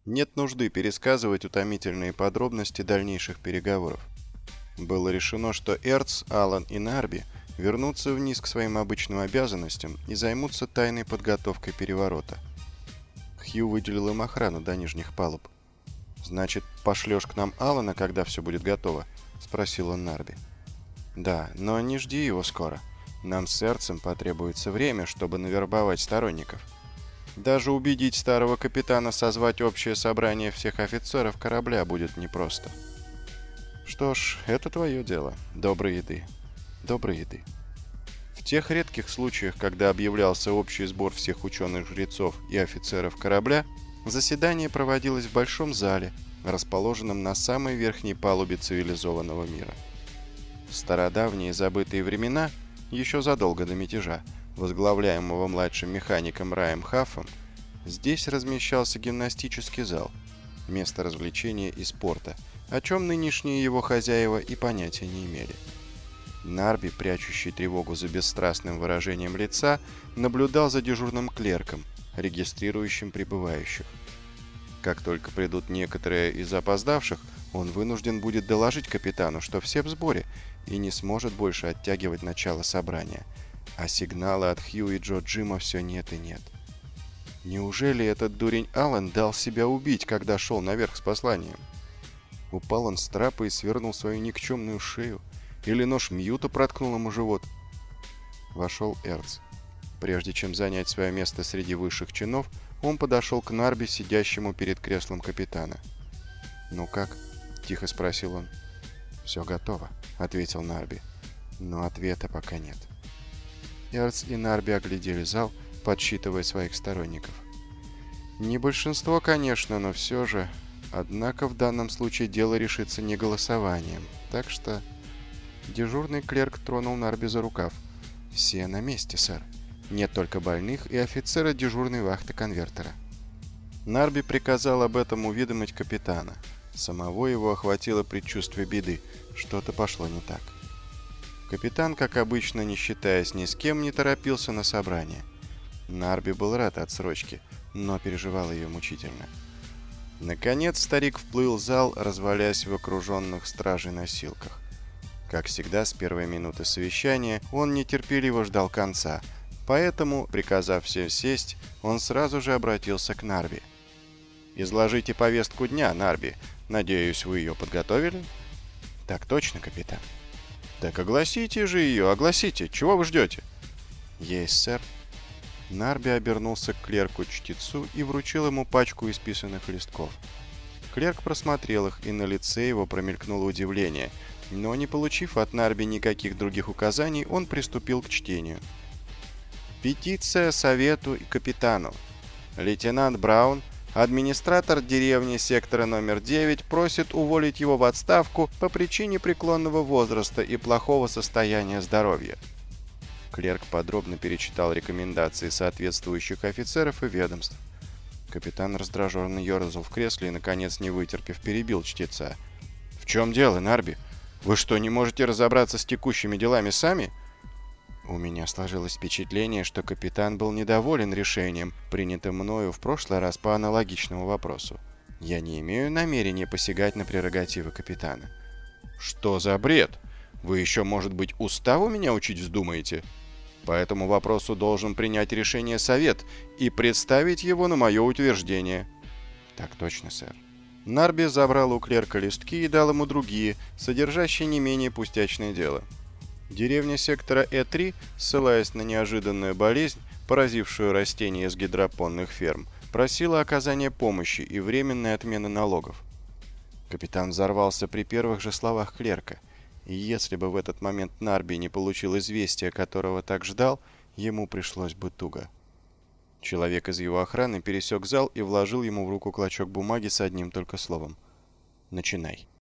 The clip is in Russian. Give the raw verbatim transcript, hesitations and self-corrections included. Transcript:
Нет нужды пересказывать утомительные подробности дальнейших переговоров. Было решено, что Эрц, Аллан и Нарби вернутся вниз к своим обычным обязанностям и займутся тайной подготовкой переворота. Хью выделил им охрану до нижних палуб. «Значит, пошлешь к нам Аллана, когда все будет готово?» — спросил он Нарби. «Да, но не жди его скоро. Нам с Эрцем потребуется время, чтобы навербовать сторонников. Даже убедить старого капитана созвать общее собрание всех офицеров корабля будет непросто». «Что ж, это твое дело. Доброй еды. Доброй еды». В тех редких случаях, когда объявлялся общий сбор всех ученых-жрецов и офицеров корабля, заседание проводилось в большом зале, расположенном на самой верхней палубе цивилизованного мира. В стародавние забытые времена, еще задолго до мятежа, возглавляемого младшим механиком Раем Хаффом, здесь размещался гимнастический зал, место развлечения и спорта, о чем нынешние его хозяева и понятия не имели. Нарби, прячущий тревогу за бесстрастным выражением лица, наблюдал за дежурным клерком, регистрирующим прибывающих. Как только придут некоторые из опоздавших, он вынужден будет доложить капитану, что все в сборе, и не сможет больше оттягивать начало собрания. А сигналы от Хью и Джо Джима все нет и нет. Неужели этот дурень Аллан дал себя убить, когда шел наверх с посланием? Упал он с трапа и свернул свою никчемную шею, или нож Мьюта проткнул ему живот. Вошел Эрц. Прежде чем занять свое место среди высших чинов, он подошел к Нарби, сидящему перед креслом капитана. «Ну как?» — тихо спросил он. «Все готово», — ответил Нарби. «Но ответа пока нет». Эрц и Нарби оглядели зал, подсчитывая своих сторонников. Не большинство, конечно, но все же. Однако в данном случае дело решится не голосованием, так что... Дежурный клерк тронул Нарби за рукав. «Все на месте, сэр. Нет только больных и офицера дежурной вахты конвертера». Нарби приказал об этом уведомить капитана. Самого его охватило предчувствие беды. Что-то пошло не так. Капитан, как обычно, не считаясь ни с кем, не торопился на собрание. Нарби был рад отсрочке, но переживал ее мучительно. Наконец старик вплыл в зал, развалясь в окруженных стражей носилках. Как всегда, с первой минуты совещания он нетерпеливо ждал конца, поэтому, приказав всем сесть, он сразу же обратился к Нарби. «Изложите повестку дня, Нарби. Надеюсь, вы ее подготовили?» «Так точно, капитан». «Так огласите же ее, огласите. Чего вы ждете?» «Есть, сэр». Нарби обернулся к клерку-чтецу и вручил ему пачку исписанных листков. Клерк просмотрел их, и на лице его промелькнуло удивление, но, не получив от Нарби никаких других указаний, он приступил к чтению. «Петиция Совету и капитану. Лейтенант Браун, администратор деревни сектора номер девять, просит уволить его в отставку по причине преклонного возраста и плохого состояния здоровья». Клерк подробно перечитал рекомендации соответствующих офицеров и ведомств. Капитан раздраженно ерзал в кресле и, наконец, не вытерпев, перебил чтеца. «В чем дело, Нарби? Вы что, не можете разобраться с текущими делами сами?» У меня сложилось впечатление, что капитан был недоволен решением, принятым мною в прошлый раз по аналогичному вопросу. Я не имею намерения посягать на прерогативы капитана. «Что за бред? Вы еще, может быть, уставу меня учить вздумаете? По этому вопросу должен принять решение совет и представить его на мое утверждение». «Так точно, сэр». Нарби забрал у клерка листки и дал ему другие, содержащие не менее пустячное дело. Деревня сектора Э три, ссылаясь на неожиданную болезнь, поразившую растения из гидропонных ферм, просила оказания помощи и временной отмены налогов. Капитан взорвался при первых же словах клерка, и если бы в этот момент Нарби не получил известия, которого так ждал, ему пришлось бы туго. Человек из его охраны пересек зал и вложил ему в руку клочок бумаги с одним только словом. «Начинай».